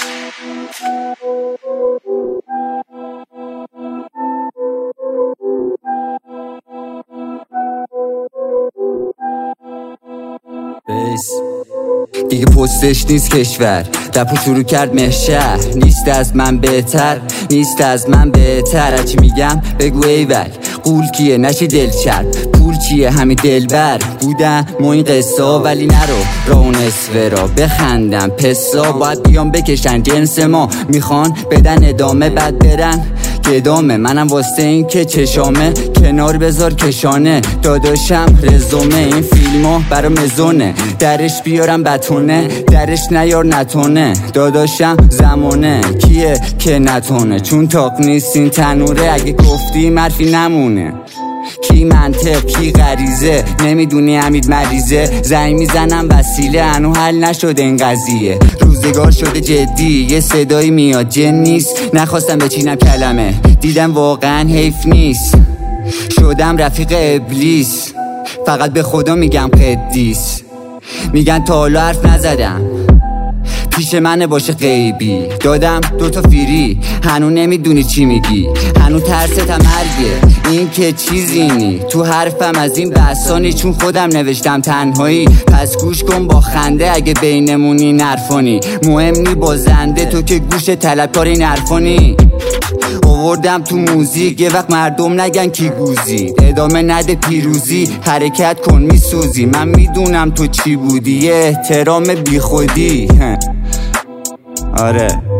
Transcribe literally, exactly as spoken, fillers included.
دیگه پستش نیست کشور، رپو شروع کرد مهشهر. نیست از من بهتر، نیست از من بهتر. هرچی میگم بگو ایول، قول کیه نشی دل چرب، پول چیه همین دلبر. بودن ما این قصه ولی نرو را اون اسوه را بخندم پسا. باید بیان بکشن جنس ما، میخوان بدن ادامه بعد برن گدامه. منم واسه این که چشامه کنار بذار کشانه. داداشم رزومه این فیلمو برا مزونه، درش بیارم بتونه درش نیار نتونه. داداشم زمانه کیه که نتونه، چون تاق نیست این تنوره. اگه گفتی مرفی نمونه. کی منطق کی غریزه، نمیدونی حمید مریضه. زنگ میزنم وسیله هنو حل نشده این قضیه. روزگار شده جدی، یه صدایی میاد جن نیست. نخواستم بچینم کلمه، دیدم واقعا حیف نیست. شدم رفیق ابلیس، فقط به خدا میگم قدیس. میگن تا حالا حرف نزدم، پیش منه باشه غیبی. دادم دوتا فیری، هنو نمیدونی چی میگی. هنو ترست مرگه، این که چیزی نی. تو حرفم از این بحثانی، چون خودم نوشتم تنهایی. پس گوش کن با خنده اگه بینمونی نرفانی. مهم نی بازنده، تو که گوش طلبکار این حرفانی. آوردم تو موزیک یه وقت مردم نگن کی گوزی. ادامه نده پیروزی، حرکت کن میسوزی. من میدونم تو چی بودی، یه احترام بی خودی. آره